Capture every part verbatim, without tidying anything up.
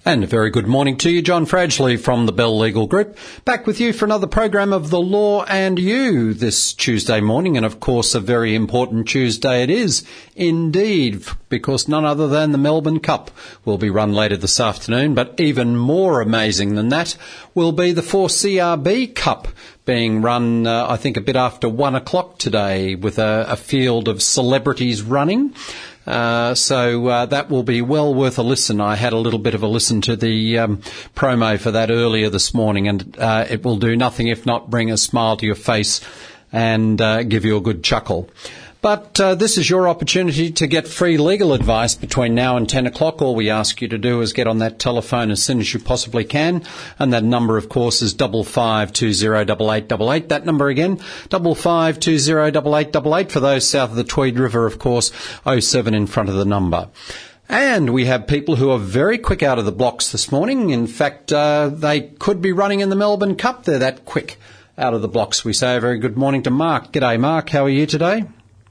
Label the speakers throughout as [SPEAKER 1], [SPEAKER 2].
[SPEAKER 1] And a very good morning to you, John Fradgley from the Bell Legal Group. Back with you for another program of The Law and You this Tuesday morning. And of course, a very important Tuesday it is indeed, because none other than the Melbourne Cup will be run later this afternoon. But even more amazing than that will be the four C R B Cup being run, uh, I think, a bit after one o'clock today with a, a field of celebrities running. Uh, so uh, that will be well worth a listen. I had a little bit of a listen to the um, promo for that earlier this morning, and uh, it will do nothing if not bring a smile to your face and uh, give you a good chuckle. But uh, this is your opportunity to get free legal advice between now and ten o'clock. All we ask you to do is get on that telephone as soon as you possibly can. And that number, of course, is double five two zero double eight double eight. That number again, double five two zero double eight double eight. For those south of the Tweed River, of course, oh seven in front of the number. And we have people who are very quick out of the blocks this morning. In fact, uh, they could be running in the Melbourne Cup. They're that quick out of the blocks. We say a very good morning to Mark. G'day, Mark. How are you today?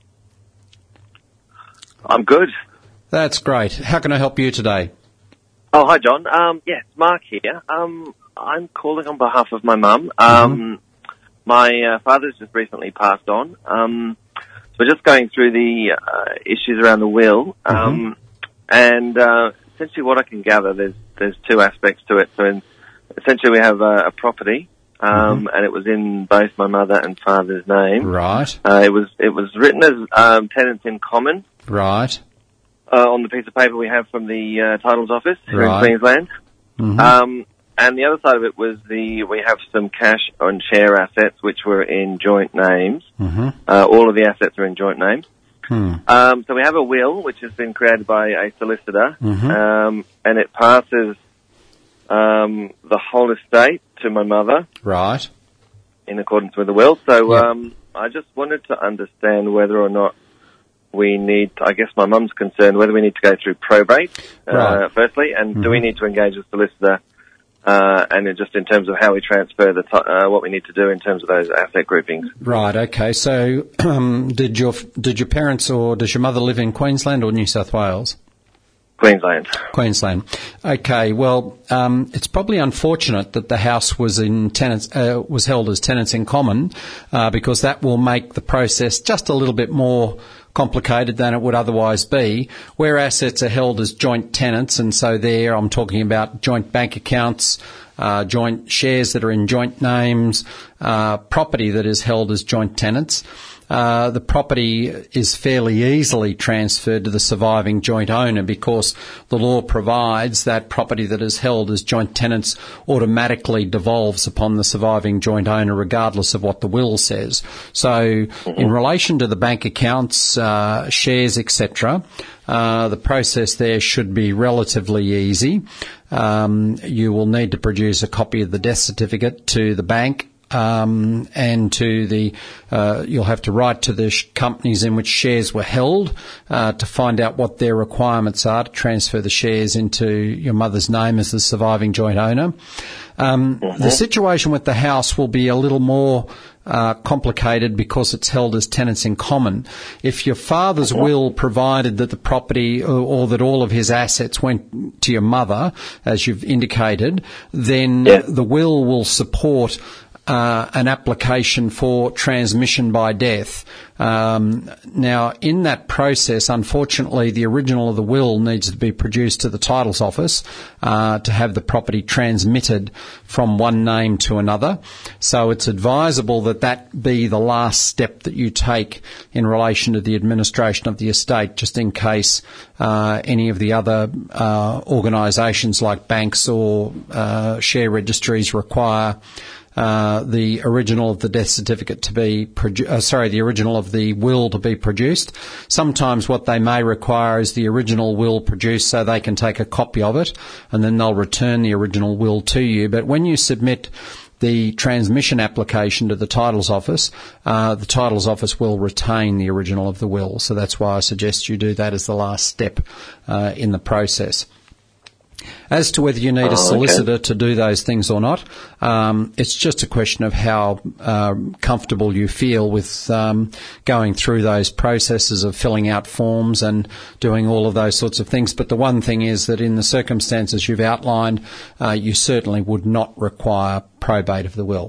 [SPEAKER 2] I'm good.
[SPEAKER 1] That's great. How can I help you today?
[SPEAKER 2] Oh, hi, John. Um, yeah, it's Mark here. Um, I'm calling on behalf of my mum. Um, mm-hmm. My uh, father's just recently passed on. Um, so we're just going through the uh, issues around the will. Um, mm-hmm. And uh, essentially what I can gather, there's there's two aspects to it. So in, essentially we have a, a property. Um, mm-hmm. And it was in both my mother and father's name.
[SPEAKER 1] Right.
[SPEAKER 2] Uh, it was it was written as um, tenants in common.
[SPEAKER 1] Right.
[SPEAKER 2] Uh, on the piece of paper we have from the uh, titles office here
[SPEAKER 1] right.
[SPEAKER 2] in Queensland.
[SPEAKER 1] Mm-hmm.
[SPEAKER 2] Um, and the other side of it was the we have some cash and share assets which were in joint names.
[SPEAKER 1] Mm-hmm.
[SPEAKER 2] Uh, all of the assets are in joint names.
[SPEAKER 1] Hmm.
[SPEAKER 2] Um, so we have a will which has been created by a solicitor,
[SPEAKER 1] mm-hmm.
[SPEAKER 2] um, and it passes um, the whole estate to my mother.
[SPEAKER 1] Right.
[SPEAKER 2] In accordance with the will. So
[SPEAKER 1] yep.
[SPEAKER 2] um, I just wanted to understand whether or not we need, I guess my mum's concerned, whether we need to go through probate, uh,
[SPEAKER 1] right.
[SPEAKER 2] firstly, and
[SPEAKER 1] mm-hmm.
[SPEAKER 2] do we need to engage a solicitor, uh, and in just in terms of how we transfer the, t- uh, what we need to do in terms of those asset groupings.
[SPEAKER 1] Right, okay. So, um, did your, did your parents or does your mother live in Queensland or New South Wales?
[SPEAKER 2] Queensland.
[SPEAKER 1] Queensland. Okay, well, um, it's probably unfortunate that the house was in tenants, uh, was held as tenants in common, uh, because that will make the process just a little bit more complicated than it would otherwise be, where assets are held as joint tenants, and so there I'm talking about joint bank accounts, uh, joint shares that are in joint names, uh, property that is held as joint tenants. Uh, the property is fairly easily transferred to the surviving joint owner because the law provides that property that is held as joint tenants automatically devolves upon the surviving joint owner regardless of what the will says. So mm-hmm. in relation to the bank accounts, uh, shares, et cetera, uh, the process there should be relatively easy. Um, you will need to produce a copy of the death certificate to the bank. Um, and to the, uh, you'll have to write to the sh- companies in which shares were held, uh, to find out what their requirements are to transfer the shares into your mother's name as the surviving joint owner. Um, mm-hmm. The situation with the house will be a little more uh, complicated because it's held as tenants in common. If your father's mm-hmm. will provided that the property or, or that all of his assets went to your mother, as you've indicated, then
[SPEAKER 2] yeah.
[SPEAKER 1] the will will support Uh, an application for transmission by death. Um, now, in that process, unfortunately, the original of the will needs to be produced to the titles office uh, to have the property transmitted from one name to another. So it's advisable that that be the last step that you take in relation to the administration of the estate, just in case uh, any of the other uh, organisations like banks or uh, share registries require Uh, the original of the death certificate to be, produ- uh, sorry, the original of the will to be produced. Sometimes what they may require is the original will produced so they can take a copy of it and then they'll return the original will to you. But when you submit the transmission application to the titles office, uh, the titles office will retain the original of the will. So that's why I suggest you do that as the last step uh, in the process. As to whether you need
[SPEAKER 2] Oh,
[SPEAKER 1] a solicitor
[SPEAKER 2] okay.
[SPEAKER 1] to do those things or not, um, it's just a question of how uh, comfortable you feel with um, going through those processes of filling out forms and doing all of those sorts of things. But the one thing is that in the circumstances you've outlined, uh, you certainly would not require probate of the will.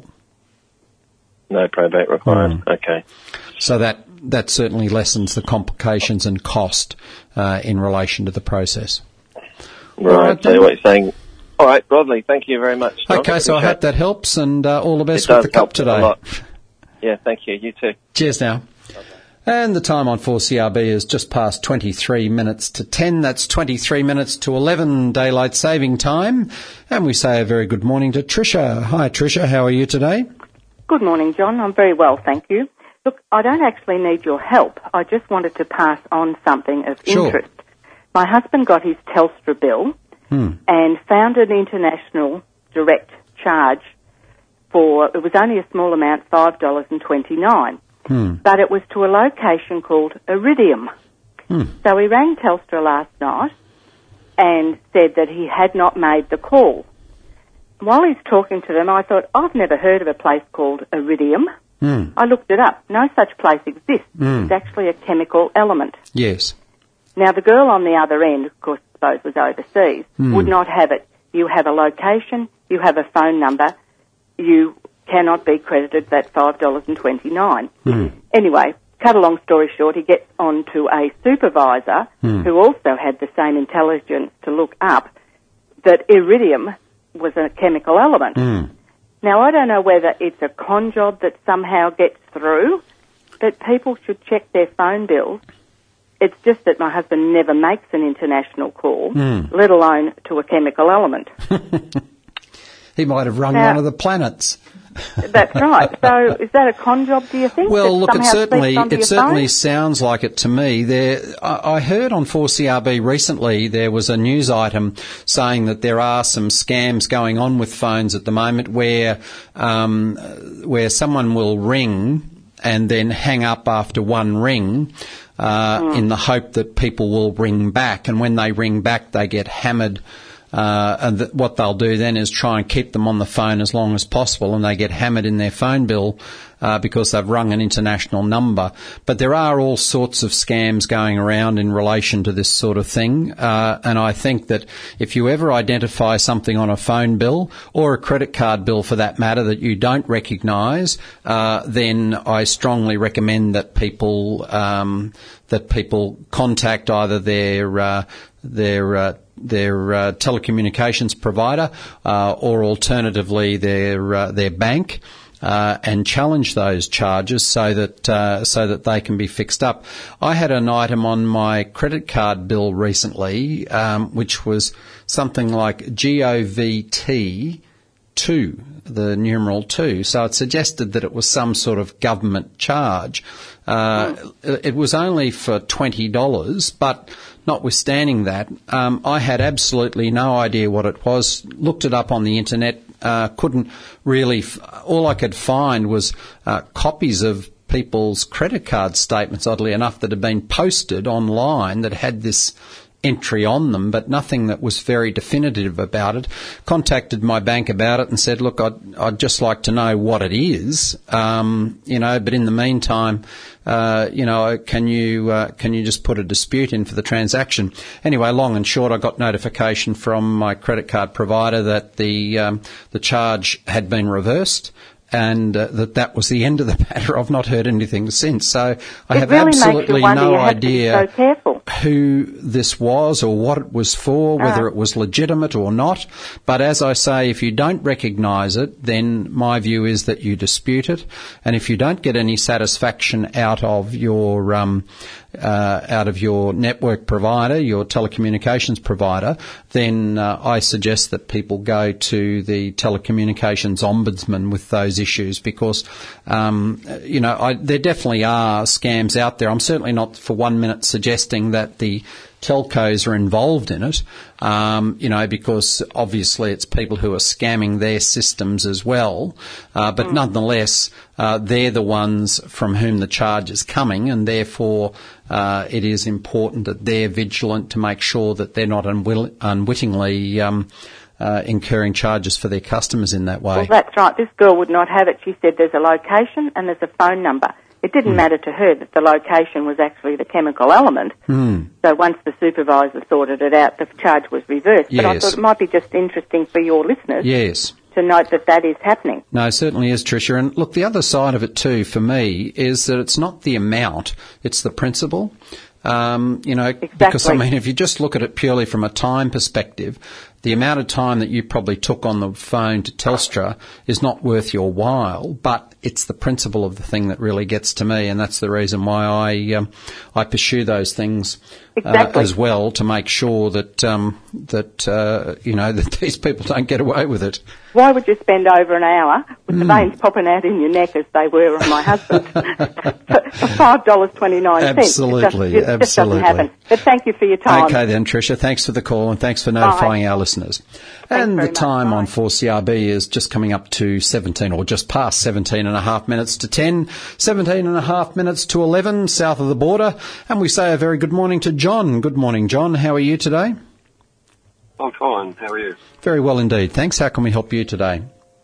[SPEAKER 2] No probate required.
[SPEAKER 1] Mm.
[SPEAKER 2] Okay.
[SPEAKER 1] So that that certainly lessens the complications and cost uh, in relation to the process.
[SPEAKER 2] Right.
[SPEAKER 1] right,
[SPEAKER 2] So
[SPEAKER 1] then.
[SPEAKER 2] what you're saying. All right, Broadley. Thank you very much, John.
[SPEAKER 1] Okay, so I
[SPEAKER 2] Appreciate
[SPEAKER 1] hope that helps, and uh, all the best
[SPEAKER 2] it
[SPEAKER 1] with
[SPEAKER 2] does
[SPEAKER 1] the cup
[SPEAKER 2] help
[SPEAKER 1] today.
[SPEAKER 2] a lot. Yeah, thank you. You too.
[SPEAKER 1] Cheers now. And the time on four C R B is just past twenty-three minutes to ten. That's twenty-three minutes to eleven daylight saving time. And we say a very good morning to Tricia. Hi, Tricia. How are you today?
[SPEAKER 3] Good morning, John. I'm very well, thank you. Look, I don't actually need your help. I just wanted to pass on something of
[SPEAKER 1] Sure.
[SPEAKER 3] interest. My husband got his Telstra bill
[SPEAKER 1] Hmm.
[SPEAKER 3] and found an international direct charge for, it was only a small amount, five dollars twenty-nine.
[SPEAKER 1] Hmm.
[SPEAKER 3] But it was to a location called Iridium.
[SPEAKER 1] Hmm.
[SPEAKER 3] So he rang Telstra last night and said that he had not made the call. While he's talking to them, I thought, I've never heard of a place called Iridium.
[SPEAKER 1] Hmm.
[SPEAKER 3] I looked it up. No such place exists.
[SPEAKER 1] Mm.
[SPEAKER 3] It's actually a chemical element.
[SPEAKER 1] Yes.
[SPEAKER 3] Now, the girl on the other end, of course, I suppose was overseas,
[SPEAKER 1] Mm.
[SPEAKER 3] would not have it. You have a location, you have a phone number, you cannot be credited that five dollars twenty-nine.
[SPEAKER 1] Mm.
[SPEAKER 3] Anyway, cut a long story short, he gets on to a supervisor
[SPEAKER 1] Mm.
[SPEAKER 3] who also had the same intelligence to look up that iridium was a chemical element.
[SPEAKER 1] Mm.
[SPEAKER 3] Now, I don't know whether it's a con job that somehow gets through, but people should check their phone bills. It's just that my husband never makes an international call,
[SPEAKER 1] Mm.
[SPEAKER 3] let alone to a chemical element.
[SPEAKER 1] He might have rung
[SPEAKER 3] Now-
[SPEAKER 1] one of the planets.
[SPEAKER 3] That's right. So is that a con job, do you think?
[SPEAKER 1] Well,
[SPEAKER 3] that
[SPEAKER 1] look, it
[SPEAKER 3] somehow
[SPEAKER 1] certainly
[SPEAKER 3] slips onto
[SPEAKER 1] it
[SPEAKER 3] your
[SPEAKER 1] certainly
[SPEAKER 3] phone?
[SPEAKER 1] sounds like it to me. There, I, I heard on four C R B recently there was a news item saying that there are some scams going on with phones at the moment where um, where someone will ring and then hang up after one ring. Uh,
[SPEAKER 3] Mm.
[SPEAKER 1] in the hope that people will ring back, and when they ring back, they get hammered. Uh, and th- what they'll do then is try and keep them on the phone as long as possible, and they get hammered in their phone bill uh, because they've rung an international number. But there are all sorts of scams going around in relation to this sort of thing, uh, and I think that if you ever identify something on a phone bill or a credit card bill for that matter that you don't recognise, uh, then I strongly recommend that people um, that people contact either their uh, their uh, their uh, telecommunications provider uh, or alternatively their uh, their bank uh, and challenge those charges so that uh, so that they can be fixed up. I had an item on my credit card bill recently um, which was something like G O V T two, the numeral two. So it suggested that it was some sort of government charge. Uh, mm. It was only for twenty dollars, but notwithstanding that, um, I had absolutely no idea what it was. Looked it up on the internet, uh, couldn't really, f- all I could find was uh, copies of people's credit card statements, oddly enough, that had been posted online that had this entry on them, but nothing that was very definitive about it. Contacted my bank about it and said, look, I'd, I'd just like to know what it is, um, you know, but in the meantime, uh, you know, can you uh, can you just put a dispute in for the transaction? Anyway, long and short, I got notification from my credit card provider that the um, the charge had been reversed, and uh, that that was the end of the matter. I've not heard anything since. So I
[SPEAKER 3] it
[SPEAKER 1] have
[SPEAKER 3] really
[SPEAKER 1] absolutely
[SPEAKER 3] makes you wonder.
[SPEAKER 1] no
[SPEAKER 3] You have
[SPEAKER 1] idea
[SPEAKER 3] to be so careful.
[SPEAKER 1] who this was or what it was for, whether
[SPEAKER 3] Ah.
[SPEAKER 1] it was legitimate or not. But as I say, if you don't recognise it, then my view is that you dispute it. And if you don't get any satisfaction out of your um, uh, out of your network provider, your telecommunications provider, then uh, I suggest that people go to the telecommunications ombudsman with those issues because, um, you know, I, there definitely are scams out there. I'm certainly not for one minute suggesting that the telcos are involved in it, um, you know, because obviously it's people who are scamming their systems as well. Uh, but mm. nonetheless, uh, they're the ones from whom the charge is coming, and therefore uh, it is important that they're vigilant to make sure that they're not unwill- unwittingly um, uh, incurring charges for their customers in that way.
[SPEAKER 3] Well, that's right. This girl would not have it. She said there's a location and there's a phone number. It didn't mm. matter to her that the location was actually the chemical element.
[SPEAKER 1] Mm.
[SPEAKER 3] So once the supervisor sorted it out, the charge was reversed.
[SPEAKER 1] Yes.
[SPEAKER 3] But I thought it might be just interesting for your listeners
[SPEAKER 1] yes.
[SPEAKER 3] to note that that is happening.
[SPEAKER 1] No, it certainly is, Tricia. And look, the other side of it too, for me, is that it's not the amount, it's the principle. Um, you know,
[SPEAKER 3] exactly.
[SPEAKER 1] because, I mean, if you just look at it purely from a time perspective, the amount of time that you probably took on the phone to Telstra is not worth your while, but it's the principle of the thing that really gets to me, and that's the reason why I um, I pursue those things
[SPEAKER 3] exactly.
[SPEAKER 1] uh, as well, to make sure that um, that uh, you know that these people don't get away with it.
[SPEAKER 3] Why would you spend over an hour with mm. the veins popping out in your neck as they were on my husband for, for five dollars twenty-nine cents?
[SPEAKER 1] Absolutely,
[SPEAKER 3] it just, it
[SPEAKER 1] absolutely.
[SPEAKER 3] just doesn't happen. But thank you for your time.
[SPEAKER 1] Okay then, Tricia, thanks for the call and thanks for notifying
[SPEAKER 3] Bye.
[SPEAKER 1] our listeners. And the time on four C R B is just coming up to seventeen, or just past seventeen and a half minutes to ten, seventeen and a half minutes to eleven, south of the border. And we say a very good morning to John. Good morning, John. How are you today?
[SPEAKER 4] I'm fine. How are you?
[SPEAKER 1] Very well indeed. Thanks. How can we help you today?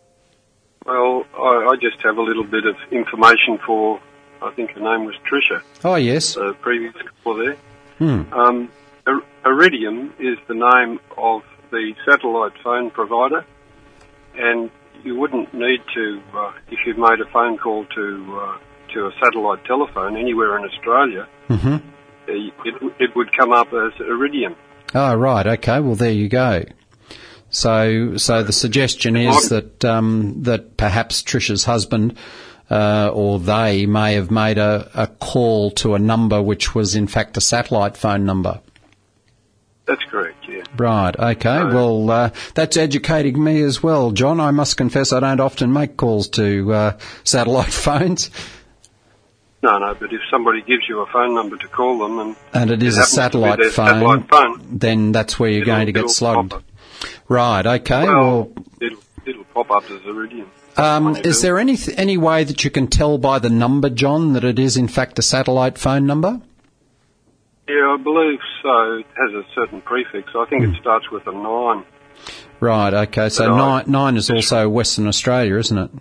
[SPEAKER 4] Well, I, I just have a little bit of information for, I think her name was Tricia.
[SPEAKER 1] Oh, yes.
[SPEAKER 4] The previous caller there.
[SPEAKER 1] Hmm.
[SPEAKER 4] Um, Iridium is the name of the satellite phone provider, and you wouldn't need to, uh, if you've made a phone call to uh, to a satellite telephone anywhere in Australia,
[SPEAKER 1] mm-hmm.
[SPEAKER 4] it, it would come up as Iridium.
[SPEAKER 1] Oh, right. Okay. Well, there you go. So, so the suggestion is that um, that perhaps Tricia's husband uh, or they may have made a, a call to a number which was in fact a satellite phone number.
[SPEAKER 4] That's correct, yeah.
[SPEAKER 1] Right, okay.
[SPEAKER 4] So,
[SPEAKER 1] well, uh, that's educating me as well, John. I must confess I don't often make calls to uh, satellite phones.
[SPEAKER 4] No, no, but if somebody gives you a phone number to call them and,
[SPEAKER 1] and it is
[SPEAKER 4] it
[SPEAKER 1] a satellite phone,
[SPEAKER 4] satellite phone,
[SPEAKER 1] then that's where you're going to get slugged. Right, okay.
[SPEAKER 4] Well,
[SPEAKER 1] well
[SPEAKER 4] it'll, it'll pop up as Iridium.
[SPEAKER 1] Um, is there any any way that you can tell by the number, John, that it is in fact a satellite phone number?
[SPEAKER 4] Yeah, I believe so. It has a certain prefix. I think mm. it starts with a nine.
[SPEAKER 1] Right, okay. So
[SPEAKER 4] but
[SPEAKER 1] nine,
[SPEAKER 4] I,
[SPEAKER 1] nine is also Western Australia, isn't it?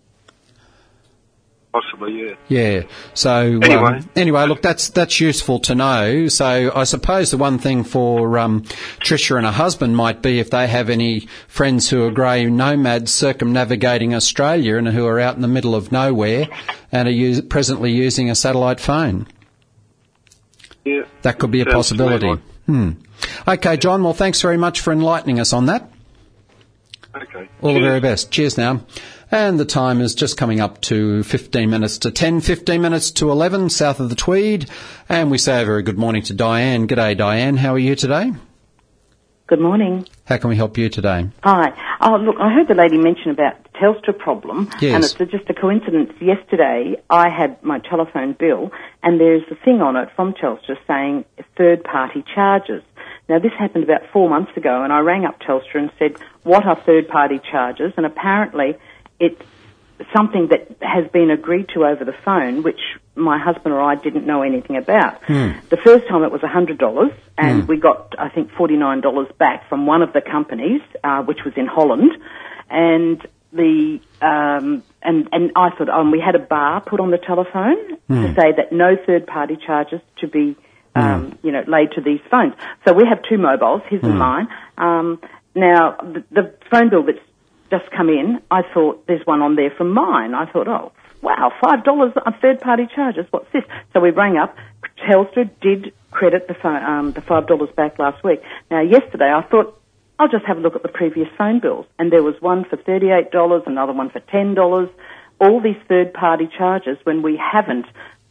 [SPEAKER 4] Possibly, yeah.
[SPEAKER 1] Yeah. So
[SPEAKER 4] anyway,
[SPEAKER 1] um, anyway, look, that's that's useful to know. So I suppose the one thing for um, Tricia and her husband might be if they have any friends who are grey nomads circumnavigating Australia and who are out in the middle of nowhere and are use, presently using a satellite phone.
[SPEAKER 4] Yeah.
[SPEAKER 1] That could be a possibility.
[SPEAKER 4] Like.
[SPEAKER 1] Hmm. Okay, John. Well, thanks very much for enlightening us on that.
[SPEAKER 4] Okay.
[SPEAKER 1] All
[SPEAKER 4] Cheers.
[SPEAKER 1] the very best. Cheers now. And the time is just coming up to fifteen minutes to ten, fifteen minutes to eleven, south of the Tweed. And we say a very good morning to Diane. G'day, Diane. How are you today?
[SPEAKER 5] Good morning.
[SPEAKER 1] How can we help you today?
[SPEAKER 5] Hi. Oh, look, I heard the lady mention about the Telstra problem.
[SPEAKER 1] Yes.
[SPEAKER 5] And it's just a coincidence. Yesterday, I had my telephone bill, and there's a thing on it from Telstra saying third-party charges. Now, this happened about four months ago, and I rang up Telstra and said, what are third-party charges? And apparently it's something that has been agreed to over the phone, which my husband or I didn't know anything about.
[SPEAKER 1] Hmm.
[SPEAKER 5] The first time it was one hundred dollars, and
[SPEAKER 1] hmm.
[SPEAKER 5] we got, I think, forty-nine dollars back from one of the companies, uh, which was in Holland. And the um, and, and I thought, oh, and we had a bar put on the telephone
[SPEAKER 1] hmm.
[SPEAKER 5] to say that no third-party charges to be, um,
[SPEAKER 1] hmm.
[SPEAKER 5] you know, laid to these phones. So we have two mobiles, his
[SPEAKER 1] hmm.
[SPEAKER 5] and mine. Um, now, the, the phone bill that's just come in, I thought there's one on there from mine. I thought, oh, wow, five dollars on third-party charges. What's this? So we rang up. Telstra did credit the phone, um, the five dollars back last week. Now, yesterday I thought I'll just have a look at the previous phone bills, and there was one for thirty-eight dollars, another one for ten dollars. All these third-party charges when we haven't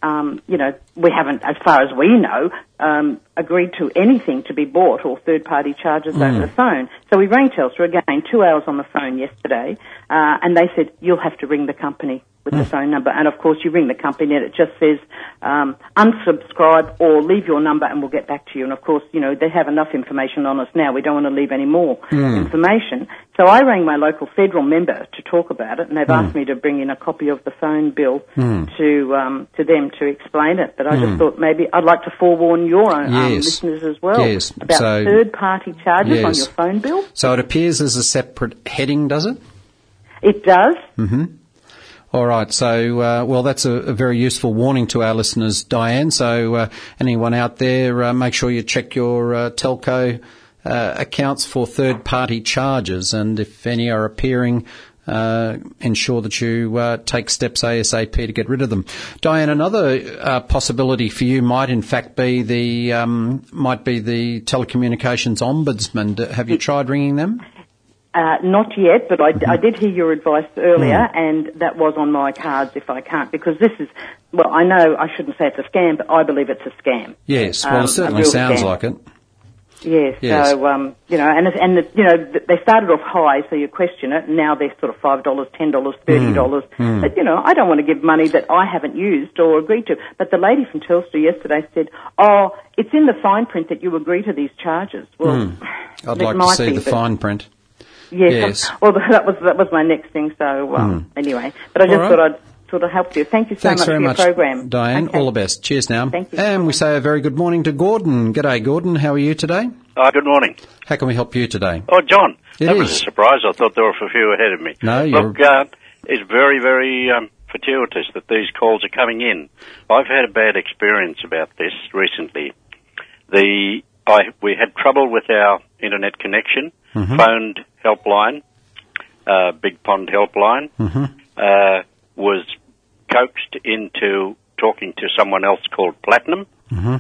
[SPEAKER 5] um, you know, we haven't, as far as we know, um, agreed to anything to be bought or third-party charges mm. over the phone. So we rang Telstra again, two hours on the phone yesterday, uh, and they said, you'll have to ring the company with mm. the phone number. And, of course, you ring the company and it just says um, unsubscribe or leave your number and we'll get back to you. And, of course, you know, they have enough information on us now. We don't want to leave any more mm. information. So I rang my local federal member to talk about it, and they've mm. asked me to bring in a copy of the phone bill mm. to um, to them to explain it. But I mm. just thought maybe I'd like to forewarn your own um,
[SPEAKER 1] yes.
[SPEAKER 5] listeners as well
[SPEAKER 1] yes.
[SPEAKER 5] about
[SPEAKER 1] so,
[SPEAKER 5] third-party charges
[SPEAKER 1] yes.
[SPEAKER 5] on your phone bill.
[SPEAKER 1] So it appears as a separate heading, does it?
[SPEAKER 5] It does.
[SPEAKER 1] Mm-hmm. All right. So, uh, well, that's a, a very useful warning to our listeners, Diane. So uh, anyone out there, uh, make sure you check your uh, telco uh, accounts for third-party charges, and if any are appearing, uh, ensure that you uh, take steps ASAP to get rid of them. Diane, another uh, possibility for you might in fact be the um, might be the telecommunications ombudsman. Have you tried ringing them?
[SPEAKER 5] Uh, not yet, but I, I did hear your advice earlier, mm. and that was on my cards if I can't, because this is, well, I know I shouldn't say it's a scam, but I believe it's a scam.
[SPEAKER 1] Yes, well,
[SPEAKER 5] um,
[SPEAKER 1] it certainly sounds
[SPEAKER 5] scam.
[SPEAKER 1] like it.
[SPEAKER 5] Yes,
[SPEAKER 1] yes.
[SPEAKER 5] so, um, you know, and, and the, you know, they started off high, so you question it, and now they're sort of five dollars, ten dollars, thirty dollars. Mm. But, you know, I don't want to give money that I haven't used or agreed to. But the lady from Telstra yesterday said, oh, it's in the fine print that you agree to these charges. Well,
[SPEAKER 1] mm. I'd like to see
[SPEAKER 5] be,
[SPEAKER 1] the fine print.
[SPEAKER 5] Yes.
[SPEAKER 1] yes.
[SPEAKER 5] Well, that was that was my next thing. So um, mm. anyway, but I just right. thought I'd sort of help you. Thank you so
[SPEAKER 1] Thanks
[SPEAKER 5] much
[SPEAKER 1] very
[SPEAKER 5] for your
[SPEAKER 1] much,
[SPEAKER 5] program,
[SPEAKER 1] Diane.
[SPEAKER 5] Okay.
[SPEAKER 1] All the best. Cheers now.
[SPEAKER 5] Thank you.
[SPEAKER 1] And we say a very good morning to Gordon. G'day, Gordon. How are you today?
[SPEAKER 6] Uh, good morning.
[SPEAKER 1] How can we help you today?
[SPEAKER 6] Oh, John,
[SPEAKER 1] it
[SPEAKER 6] that
[SPEAKER 1] is.
[SPEAKER 6] was a surprise. I thought there were a few ahead of me.
[SPEAKER 1] No, you're...
[SPEAKER 6] Look, uh, it's very, very um, fortuitous that these calls are coming in. I've had a bad experience about this recently. The I we had trouble with our internet connection. Mm-hmm. Phoned helpline, uh, Big Pond helpline, mm-hmm. uh, was coaxed into talking to someone else called Platinum. Mm-hmm.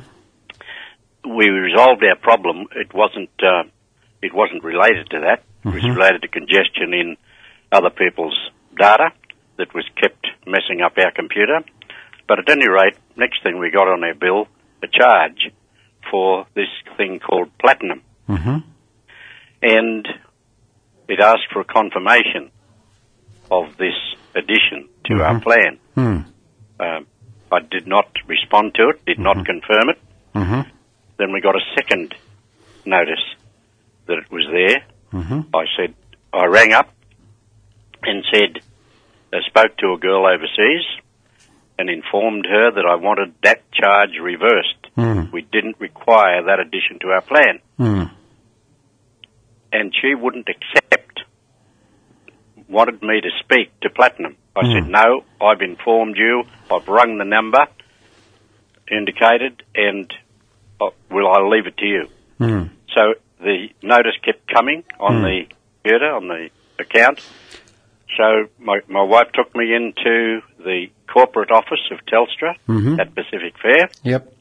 [SPEAKER 6] We resolved our problem. It wasn't uh, it wasn't related to that. Mm-hmm. It was related to congestion in other people's data that was kept messing up our computer. But at any rate, next thing we got on our bill, a charge for this thing called Platinum. Mm-hmm. And it asked for a confirmation of this addition to mm-hmm. our plan. Mm. Uh, I did not respond to it, did mm-hmm. not confirm it. Mm-hmm. Then we got a second notice that it was there. Mm-hmm. I said, I rang up and said, I spoke to a girl overseas and informed her that I wanted that charge reversed. Mm. We didn't require that addition to our plan. Mm. And she wouldn't accept, wanted me to speak to Platinum. I mm. said, no, I've informed you, I've rung the number indicated, and uh, well, I'll leave it to you. Mm. So the notice kept coming on mm. the computer, on the account. So my, my wife took me into the corporate office of Telstra mm-hmm. at Pacific Fair.
[SPEAKER 1] Yep.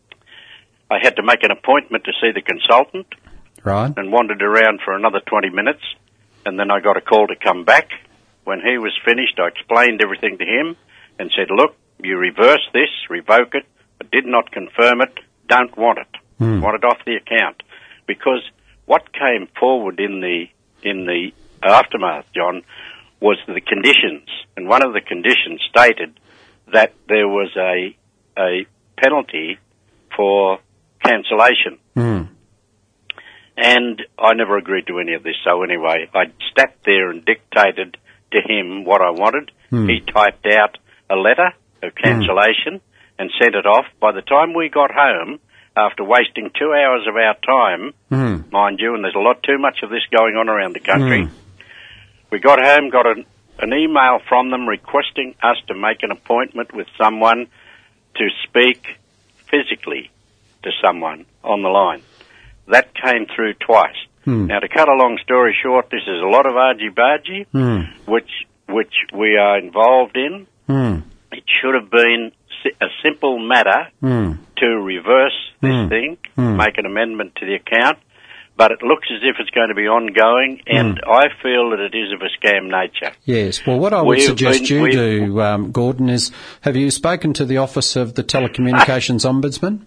[SPEAKER 6] I had to make an appointment to see the consultant.
[SPEAKER 1] Right.
[SPEAKER 6] And wandered around for another twenty minutes, and then I got a call to come back. When he was finished, I explained everything to him and said, look, you reverse this, revoke it, but did not confirm it, don't want it. Mm. Want it off the account. Because what came forward in the in the aftermath, John, was the conditions, and one of the conditions stated that there was a a penalty for cancellation. Mm. And I never agreed to any of this, so anyway, I sat there and dictated to him what I wanted. Mm. He typed out a letter of cancellation mm. and sent it off. By the time we got home, after wasting two hours of our time, mm. mind you, and there's a lot too much of this going on around the country, mm. we got home, got an, an email from them requesting us to make an appointment with someone to speak physically to someone on the line. That came through twice. Hmm. Now, to cut a long story short, this is a lot of argy-bargy, hmm. which which we are involved in. Hmm. It should have been a simple matter hmm. to reverse this hmm. thing, hmm. make an amendment to the account. but it looks as if it's going to be ongoing, and
[SPEAKER 1] Mm.
[SPEAKER 6] I feel that it is of a scam nature.
[SPEAKER 1] Yes. Well, what I would
[SPEAKER 6] We've
[SPEAKER 1] suggest
[SPEAKER 6] been-
[SPEAKER 1] you
[SPEAKER 6] we've-
[SPEAKER 1] do, um, Gordon, is have you spoken to the Office of the Telecommunications Ombudsman?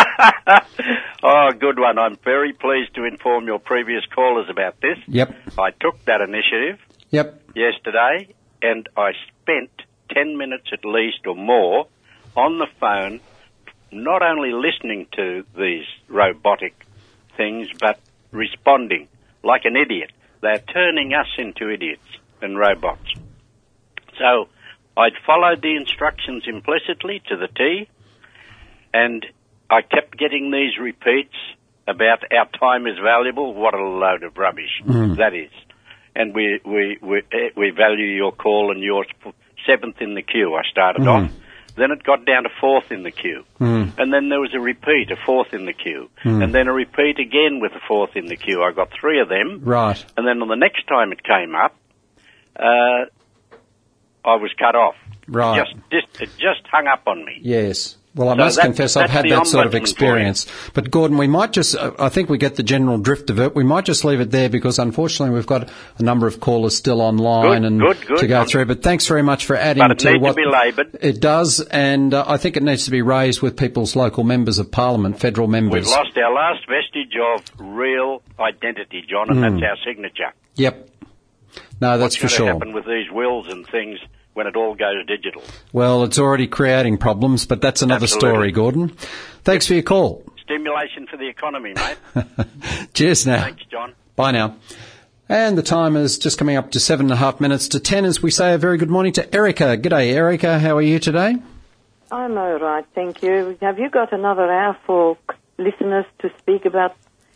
[SPEAKER 6] Oh, good one. I'm very pleased to inform your previous callers about this.
[SPEAKER 1] Yep.
[SPEAKER 6] I took that initiative
[SPEAKER 1] Yep.
[SPEAKER 6] yesterday, and I spent ten minutes at least or more on the phone, not only listening to these robotic things, but responding like an idiot. They're turning us into idiots and robots. So I'd followed the instructions implicitly to the T, and I kept getting these repeats about our time is valuable. What a load of rubbish
[SPEAKER 1] Mm.
[SPEAKER 6] that is. And we, we, we, eh, we value your call, and you're seventh in the queue. I started
[SPEAKER 1] Mm.
[SPEAKER 6] off. Then it got down to fourth in the queue.
[SPEAKER 1] Mm.
[SPEAKER 6] And then there was a repeat, a fourth in the queue.
[SPEAKER 1] Mm.
[SPEAKER 6] And then a repeat again with a fourth in the queue. I got three of them.
[SPEAKER 1] Right.
[SPEAKER 6] And then on the next time it came up, uh, I was cut off.
[SPEAKER 1] Right.
[SPEAKER 6] Just, just, it just hung up on me.
[SPEAKER 1] Yes. Well, I
[SPEAKER 6] So
[SPEAKER 1] must
[SPEAKER 6] that-
[SPEAKER 1] confess I've
[SPEAKER 6] that's
[SPEAKER 1] had
[SPEAKER 6] the
[SPEAKER 1] that sort of
[SPEAKER 6] ombudsman for you.
[SPEAKER 1] experience. But, Gordon, we might just, uh, I think we get the general drift of it. We might just leave it there because, unfortunately, we've got a number of callers still online
[SPEAKER 6] Good,
[SPEAKER 1] and
[SPEAKER 6] good, good.
[SPEAKER 1] to go through. But thanks very much for adding
[SPEAKER 6] But it
[SPEAKER 1] to
[SPEAKER 6] needs
[SPEAKER 1] what
[SPEAKER 6] to be laboured.
[SPEAKER 1] it does. And uh, I think it needs to be raised with people's local members of Parliament, federal members.
[SPEAKER 6] We've lost our last vestige of real identity, John, and
[SPEAKER 1] Mm.
[SPEAKER 6] that's our signature.
[SPEAKER 1] Yep. No, that's
[SPEAKER 6] What's
[SPEAKER 1] for
[SPEAKER 6] going to
[SPEAKER 1] sure.
[SPEAKER 6] happen with these wills and things when it all goes digital?
[SPEAKER 1] Well, it's already creating problems, but that's another
[SPEAKER 6] Absolutely.
[SPEAKER 1] story, Gordon. Thanks for your call.
[SPEAKER 6] Stimulation for the economy, mate.
[SPEAKER 1] Cheers now.
[SPEAKER 6] Thanks, John.
[SPEAKER 1] Bye now. And the time is just coming up to seven and a half minutes to ten as we say a very good morning to Erica. G'day, Erica. How are you today?
[SPEAKER 7] I'm all right, thank you. Have you got another hour for listeners to speak about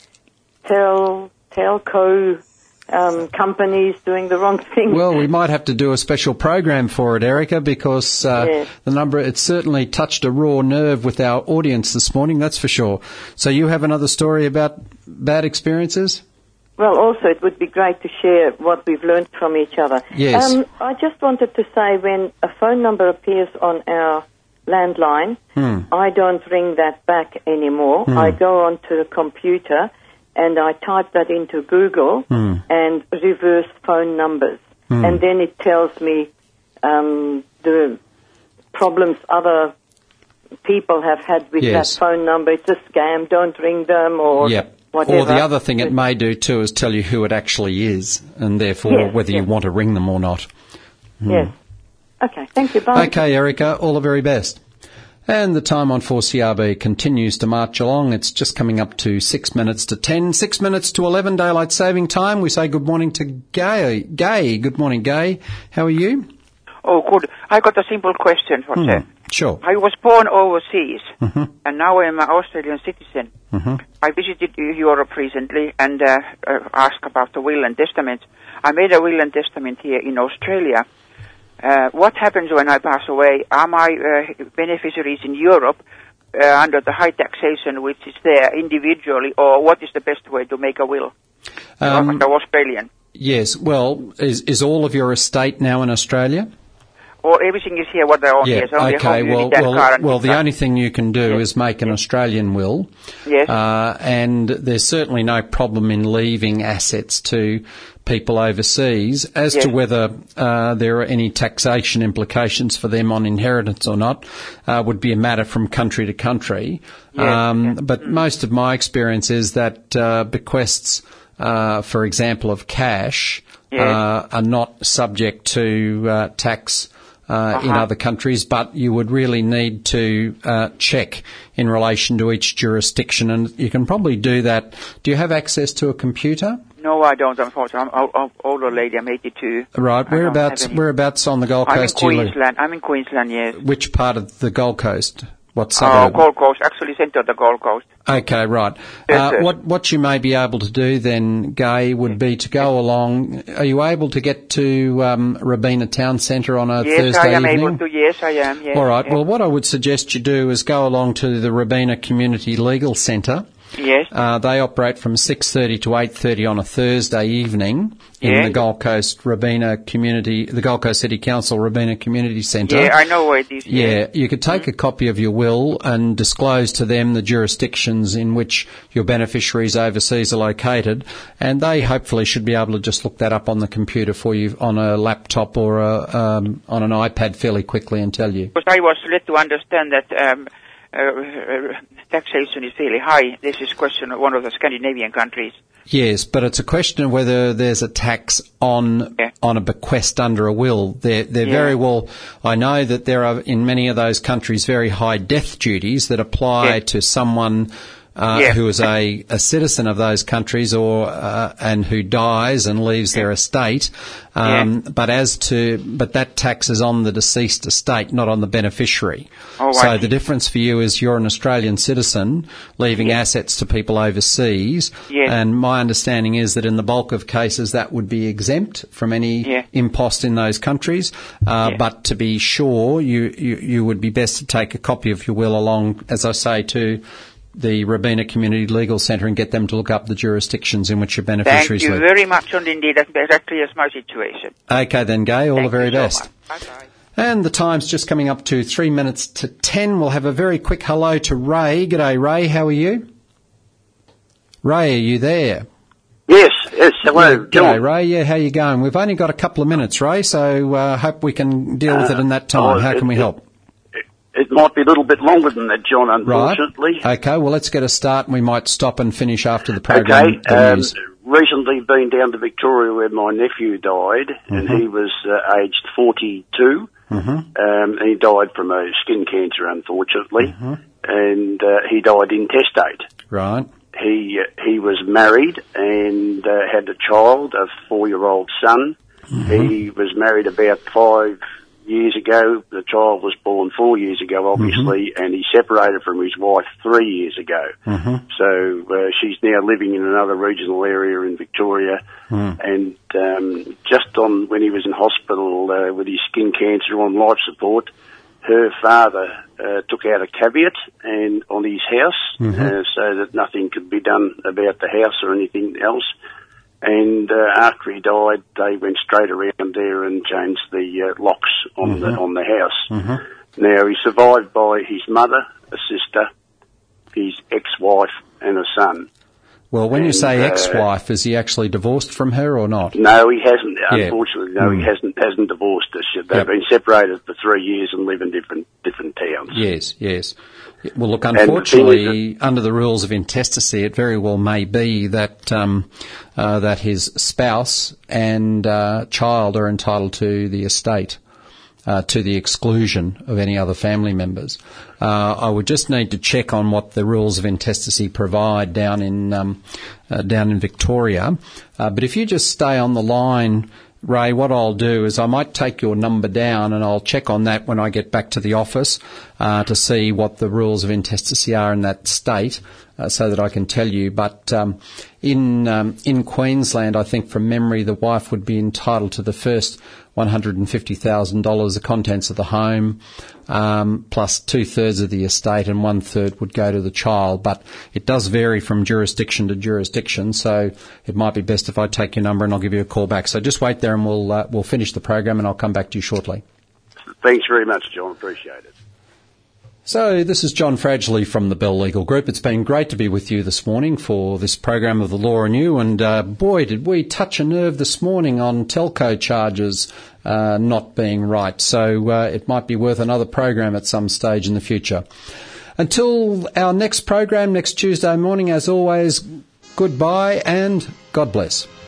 [SPEAKER 7] tel, telco um, companies doing the wrong thing?
[SPEAKER 1] Well, we might have to do a special program for it, Erica, because uh,
[SPEAKER 7] Yes.
[SPEAKER 1] the number, it certainly touched a raw nerve with our audience this morning, that's for sure. So you have another story about bad experiences?
[SPEAKER 7] Well, also, it would be great to share what we've learned from each other.
[SPEAKER 1] Yes.
[SPEAKER 7] Um, I just wanted to say when a phone number appears on our landline,
[SPEAKER 1] Hmm.
[SPEAKER 7] I don't ring that back anymore.
[SPEAKER 1] Hmm.
[SPEAKER 7] I go onto the computer and I type that into Google
[SPEAKER 1] Hmm.
[SPEAKER 7] and reverse phone numbers.
[SPEAKER 1] Hmm.
[SPEAKER 7] And then it tells me um, the problems other people have had with
[SPEAKER 1] Yes.
[SPEAKER 7] that phone number. It's a scam, don't ring them, or
[SPEAKER 1] Yep.
[SPEAKER 7] whatever.
[SPEAKER 1] Or the other thing it may do too is tell you who it actually is, and therefore
[SPEAKER 7] Yes,
[SPEAKER 1] whether you
[SPEAKER 7] yes.
[SPEAKER 1] want to ring them or not.
[SPEAKER 7] Yes. Okay, thank you. Bye.
[SPEAKER 1] Okay, Erica, all the very best. And the time on four C R B continues to march along. It's just coming up to six minutes to ten, six minutes to eleven, daylight saving time. We say good morning to Gay. Gay, good morning, Gay. How are you?
[SPEAKER 8] Oh, good. I got a simple question for
[SPEAKER 1] Hmm,
[SPEAKER 8] them.
[SPEAKER 1] sure.
[SPEAKER 8] I was born overseas,
[SPEAKER 1] Mm-hmm.
[SPEAKER 8] and now I am an Australian citizen.
[SPEAKER 1] Mm-hmm.
[SPEAKER 8] I visited Europe recently and uh, uh, asked about the will and testament. I made a will and testament here in Australia. Uh, what happens when I pass away? Are my uh, beneficiaries in Europe uh, under the high taxation which is there individually, or what is the best way to make a will?
[SPEAKER 1] Um,
[SPEAKER 8] Under Australian.
[SPEAKER 1] Yes, well, is, is all of your estate now in Australia?
[SPEAKER 8] Or everything is here what I own.
[SPEAKER 1] Yeah,
[SPEAKER 8] Yes, only
[SPEAKER 1] okay,
[SPEAKER 8] home,
[SPEAKER 1] well,
[SPEAKER 8] unit and car
[SPEAKER 1] well,
[SPEAKER 8] and
[SPEAKER 1] well,
[SPEAKER 8] things
[SPEAKER 1] the
[SPEAKER 8] like-
[SPEAKER 1] only thing you can do
[SPEAKER 8] Yes.
[SPEAKER 1] is make an Australian will.
[SPEAKER 8] Yes.
[SPEAKER 1] Uh, and there's certainly no problem in leaving assets to people overseas. As
[SPEAKER 8] Yes.
[SPEAKER 1] to whether uh, there are any taxation implications for them on inheritance or not, uh, would be a matter from country to country.
[SPEAKER 8] Yes,
[SPEAKER 1] Um,
[SPEAKER 8] yes.
[SPEAKER 1] But most of my experience is that uh, bequests, uh, for example, of cash,
[SPEAKER 8] Yes.
[SPEAKER 1] uh, are not subject to uh, tax uh, in
[SPEAKER 8] Uh-huh.
[SPEAKER 1] other countries, but you would really need to uh, check in relation to each jurisdiction, and you can probably do that. Do you have access to a computer?
[SPEAKER 8] No, I don't, unfortunately. I'm an older lady. I'm eighty-two.
[SPEAKER 1] Right,
[SPEAKER 8] I don't
[SPEAKER 1] whereabouts,
[SPEAKER 8] have any.
[SPEAKER 1] whereabouts on the Gold
[SPEAKER 8] I'm in
[SPEAKER 1] Coast do you live?
[SPEAKER 8] Queensland. I'm in Queensland, yes.
[SPEAKER 1] Which part of the Gold Coast? What
[SPEAKER 8] Oh,
[SPEAKER 1] suburb?
[SPEAKER 8] Gold Coast. Actually, centre of the Gold Coast.
[SPEAKER 1] Okay, right.
[SPEAKER 8] Yes,
[SPEAKER 1] Uh,
[SPEAKER 8] sir.
[SPEAKER 1] what what you may be able to do then, Gay, would be to go along. Are you able to get to um, Robina Town Centre on a
[SPEAKER 8] Yes,
[SPEAKER 1] Thursday
[SPEAKER 8] I am
[SPEAKER 1] evening?
[SPEAKER 8] able to. Yes, I am. Yes.
[SPEAKER 1] All right.
[SPEAKER 8] yes.
[SPEAKER 1] Well, what I would suggest you do is go along to the Robina Community Legal Centre.
[SPEAKER 8] Yes.
[SPEAKER 1] Uh, they operate from six thirty to eight thirty on a Thursday evening in
[SPEAKER 8] Yeah.
[SPEAKER 1] the Gold Coast Robina Community, the Gold Coast City Council Robina Community Centre.
[SPEAKER 8] Yeah, I know where it is.
[SPEAKER 1] Yeah,
[SPEAKER 8] Yeah.
[SPEAKER 1] you could take a copy of your will and disclose to them the jurisdictions in which your beneficiaries overseas are located, and they hopefully should be able to just look that up on the computer for you on a laptop or a, um, on an iPad fairly quickly and tell you.
[SPEAKER 8] Because I was led to understand that um, uh, uh, taxation is fairly high. This is a question of one of the Scandinavian countries.
[SPEAKER 1] Yes, but it's a question of whether there's a tax on
[SPEAKER 8] Yeah.
[SPEAKER 1] on a bequest under a will. They're, they're
[SPEAKER 8] Yeah.
[SPEAKER 1] very well. I know that there are in many of those countries very high death duties that apply
[SPEAKER 8] Yeah.
[SPEAKER 1] to someone uh,
[SPEAKER 8] Yeah.
[SPEAKER 1] who is a, a citizen of those countries or uh, and who dies and leaves their estate. Um,
[SPEAKER 8] Yeah.
[SPEAKER 1] But as to but that tax is on the deceased estate, not on the beneficiary.
[SPEAKER 8] Oh,
[SPEAKER 1] so
[SPEAKER 8] I
[SPEAKER 1] the
[SPEAKER 8] see.
[SPEAKER 1] difference for you is you're an Australian citizen leaving
[SPEAKER 8] Yeah.
[SPEAKER 1] assets to people overseas.
[SPEAKER 8] Yeah.
[SPEAKER 1] And my understanding is that in the bulk of cases that would be exempt from any
[SPEAKER 8] Yeah.
[SPEAKER 1] impost in those countries. Uh,
[SPEAKER 8] Yeah.
[SPEAKER 1] But to be sure, you, you, you would be best to take a copy of your will along, as I say, to the Robina Community Legal Centre and get them to look up the jurisdictions in which your
[SPEAKER 8] Thank
[SPEAKER 1] beneficiaries
[SPEAKER 8] you
[SPEAKER 1] live.
[SPEAKER 8] very much, and indeed, that that clears my situation.
[SPEAKER 1] Okay then, Gay, all
[SPEAKER 8] Thank
[SPEAKER 1] the very
[SPEAKER 8] you so
[SPEAKER 1] best.
[SPEAKER 8] much. Bye-bye.
[SPEAKER 1] And the time's just coming up to three minutes to ten. We'll have a very quick hello to Ray. G'day, Ray. How are you? Ray, are you there?
[SPEAKER 9] Yes, yes, hello,
[SPEAKER 1] Yeah,
[SPEAKER 9] John.
[SPEAKER 1] g'day, Ray. Yeah, how you going? We've only got a couple of minutes, Ray, so uh, hope we can deal with it in that time.
[SPEAKER 9] oh,
[SPEAKER 1] How can we
[SPEAKER 9] it-
[SPEAKER 1] help?
[SPEAKER 9] It might be a little bit longer than that, John, unfortunately.
[SPEAKER 1] Right. Okay, well, let's get a start and we might stop and finish after the program.
[SPEAKER 9] Okay,
[SPEAKER 1] the
[SPEAKER 9] um,
[SPEAKER 1] news.
[SPEAKER 9] recently been down to Victoria where my nephew died, and
[SPEAKER 1] Mm-hmm.
[SPEAKER 9] he was uh, aged forty-two.
[SPEAKER 1] Mm-hmm.
[SPEAKER 9] Um, he died from a skin cancer, unfortunately,
[SPEAKER 1] Mm-hmm.
[SPEAKER 9] and uh, he died intestate.
[SPEAKER 1] Right.
[SPEAKER 9] He uh, he was married and uh, had a child, a four-year-old son.
[SPEAKER 1] Mm-hmm.
[SPEAKER 9] He was married about five years ago. The child was born four years ago, obviously, and he separated from his wife three years ago.
[SPEAKER 1] Mm-hmm.
[SPEAKER 9] So uh, she's now living in another regional area in Victoria.
[SPEAKER 1] Mm.
[SPEAKER 9] And um, just on when he was in hospital uh, with his skin cancer on life support, her father uh, took out a caveat and on his house,
[SPEAKER 1] Mm-hmm.
[SPEAKER 9] uh, so that nothing could be done about the house or anything else. And uh, after he died, they went straight around there and changed the uh, locks on
[SPEAKER 1] Mm-hmm.
[SPEAKER 9] the on the house.
[SPEAKER 1] Mm-hmm.
[SPEAKER 9] Now he's survived by his mother, a sister, his ex-wife, and a son.
[SPEAKER 1] Well, when you
[SPEAKER 9] And,
[SPEAKER 1] say
[SPEAKER 9] uh,
[SPEAKER 1] ex-wife, is he actually divorced from her or not?
[SPEAKER 9] No, he hasn't.
[SPEAKER 1] Yeah.
[SPEAKER 9] Unfortunately, no,
[SPEAKER 1] Mm.
[SPEAKER 9] he hasn't hasn't divorced us. They've
[SPEAKER 1] Yep.
[SPEAKER 9] been separated for three years and live in different different towns.
[SPEAKER 1] Yes, yes. Well, look,
[SPEAKER 9] the thing is
[SPEAKER 1] unfortunately, under the rules of intestacy, it very well may be that um, uh, that his spouse and uh, child are entitled to the estate, uh, to the exclusion of any other family members. Uh, I would just need to check on what the rules of intestacy provide down in um, uh, down in Victoria. Uh, but if you just stay on the line, Ray, what I'll do is I might take your number down and I'll check on that when I get back to the office uh, to see what the rules of intestacy are in that state uh, so that I can tell you. But um, in um, in Queensland, I think from memory, the wife would be entitled to the first one hundred fifty thousand dollars, the contents of the home, um, plus two-thirds of the estate, and one-third would go to the child. But it does vary from jurisdiction to jurisdiction, so it might be best if I take your number and I'll give you a call back. So just wait there and we'll uh, we'll finish the program and I'll come back to you shortly.
[SPEAKER 9] Thanks very much, John. Appreciate it.
[SPEAKER 1] So this is John Fradgley from the Bell Legal Group. It's been great to be with you this morning for this program of The Law and You, and uh, boy, did we touch a nerve this morning on telco charges uh, not being right. So uh, it might be worth another program at some stage in the future. Until our next program next Tuesday morning, as always, goodbye and God bless.